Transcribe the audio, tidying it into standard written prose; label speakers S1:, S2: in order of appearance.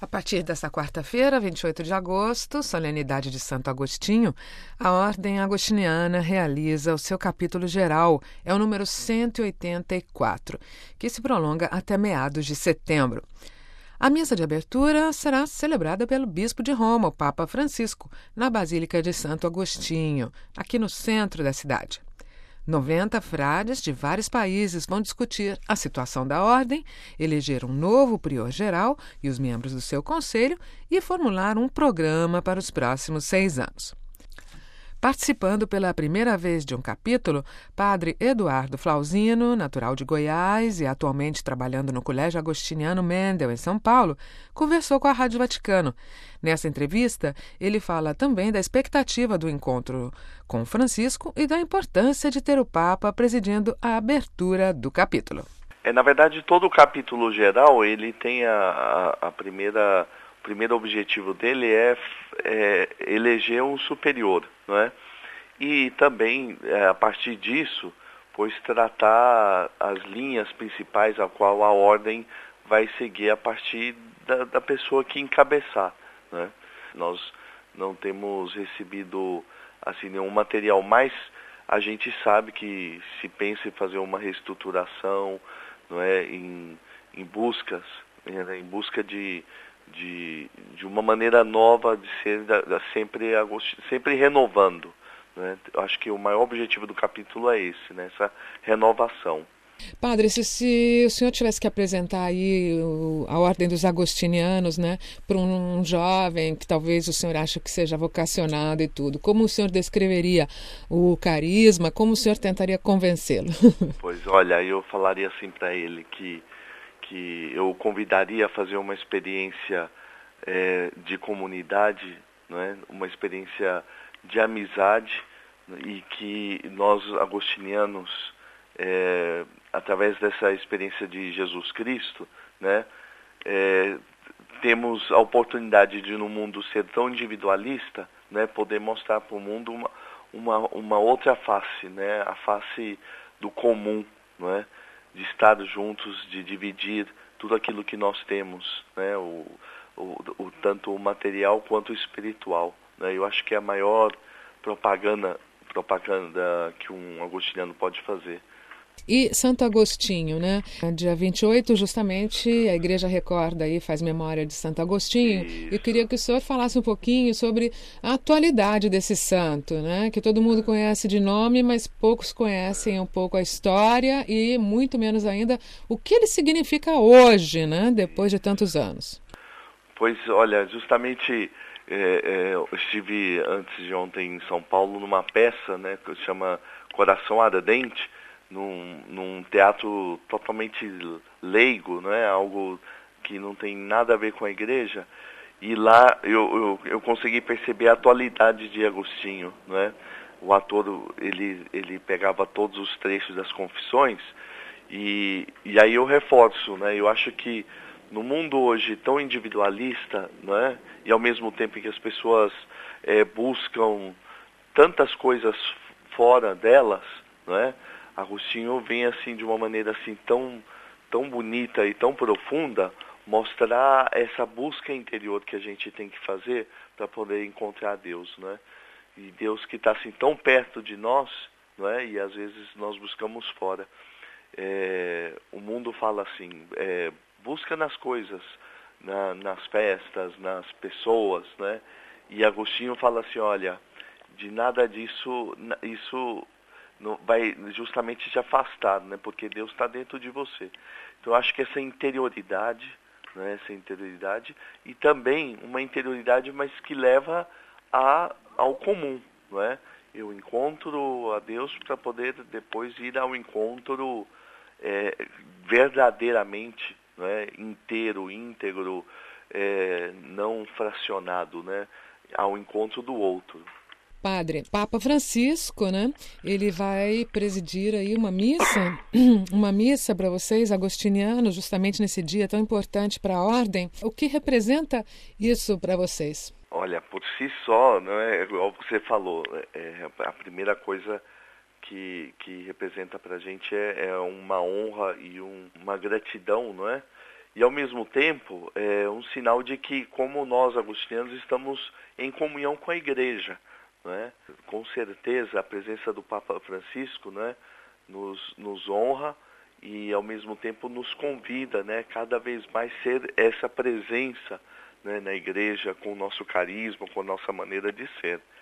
S1: A partir desta quarta-feira, 28 de agosto, solenidade de Santo Agostinho, a Ordem Agostiniana realiza o seu capítulo geral, é o número 184, que se prolonga até meados de setembro. A missa de abertura será celebrada pelo bispo de Roma, o Papa Francisco, na Basílica de Santo Agostinho, aqui no centro da cidade. 90 frades de vários países vão discutir a situação da ordem, eleger um novo prior-geral e os membros do seu conselho e formular um programa para os próximos 6 anos. Participando pela primeira vez de um capítulo, Padre Eduardo Flauzino, natural de Goiás e atualmente trabalhando no Colégio Agostiniano Mendel, em São Paulo, conversou com a Rádio Vaticano. Nessa entrevista, ele fala também da expectativa do encontro com Francisco e da importância de ter o Papa presidindo a abertura do capítulo.
S2: Na verdade, todo o capítulo geral, ele tem o primeiro objetivo dele é eleger um superior, não é? E também, a partir disso, pois tratar as linhas principais a qual a ordem vai seguir a partir da pessoa que encabeçar, né? Nós não temos recebido assim nenhum material, mas a gente sabe que se pensa em fazer uma reestruturação, não é, em busca de uma maneira nova de ser sempre renovando, né? Eu acho que o maior objetivo do capítulo é esse, né? Essa renovação.
S1: Padre, se o senhor tivesse que apresentar aí a Ordem dos Agostinianos, né, para um jovem que talvez o senhor acha que seja vocacionado e tudo, como o senhor descreveria o carisma, como o senhor tentaria convencê-lo?
S2: Pois olha, eu falaria assim para ele que eu convidaria a fazer uma experiência de comunidade, não é? Uma experiência de amizade, e que nós agostinianos, através dessa experiência de Jesus Cristo, né, temos a oportunidade de, no mundo ser tão individualista, né, poder mostrar para o mundo uma outra face, né, a face do comum, não é? De estar juntos, de dividir tudo aquilo que nós temos, né, tanto o material quanto o espiritual, né? Eu acho que é a maior propaganda que um agostiniano pode fazer.
S1: E Santo Agostinho, né? Dia 28, justamente, a igreja recorda aí, faz memória de Santo Agostinho.
S2: Isso.
S1: Eu queria que o senhor falasse um pouquinho sobre a atualidade desse santo, né? Que todo mundo conhece de nome, mas poucos conhecem um pouco a história e muito menos ainda o que ele significa hoje, né? Depois de tantos anos.
S2: Pois, olha, justamente eu estive antes de ontem em São Paulo numa peça, né, que se chama Coração Ardente, num teatro totalmente leigo, né, algo que não tem nada a ver com a igreja, e lá eu consegui perceber a atualidade de Agostinho, né? O ator, ele pegava todos os trechos das confissões, e aí eu reforço, né, eu acho que no mundo hoje tão individualista, né, e ao mesmo tempo que as pessoas buscam tantas coisas fora delas, né, Agostinho vem assim de uma maneira assim tão bonita e tão profunda mostrar essa busca interior que a gente tem que fazer para poder encontrar Deus, né? E Deus que está assim tão perto de nós, né? E às vezes nós buscamos fora. O mundo fala assim, busca nas coisas, nas festas, nas pessoas, né? E Agostinho fala assim, olha, de nada disso, isso não vai justamente te afastar, né? Porque Deus está dentro de você. Então eu acho que essa interioridade, né? Essa interioridade, e também uma interioridade, mas que leva ao comum, não é? Eu encontro a Deus para poder depois ir ao encontro verdadeiramente, não é? Inteiro, íntegro, não fracionado, né? Ao encontro do outro.
S1: Padre, Papa Francisco, né? Ele vai presidir aí uma missa para vocês, agostinianos, justamente nesse dia tão importante para a ordem. O que representa isso para vocês?
S2: Olha, por si só, não é, igual você falou, a primeira coisa que representa para a gente é uma honra e uma gratidão, não é? e ao mesmo tempo é um sinal de que, como nós agostinianos, estamos em comunhão com a Igreja, né? Com certeza a presença do Papa Francisco, né, nos honra e ao mesmo tempo nos convida, né, cada vez mais ser essa presença, né, na Igreja, com o nosso carisma, com a nossa maneira de ser.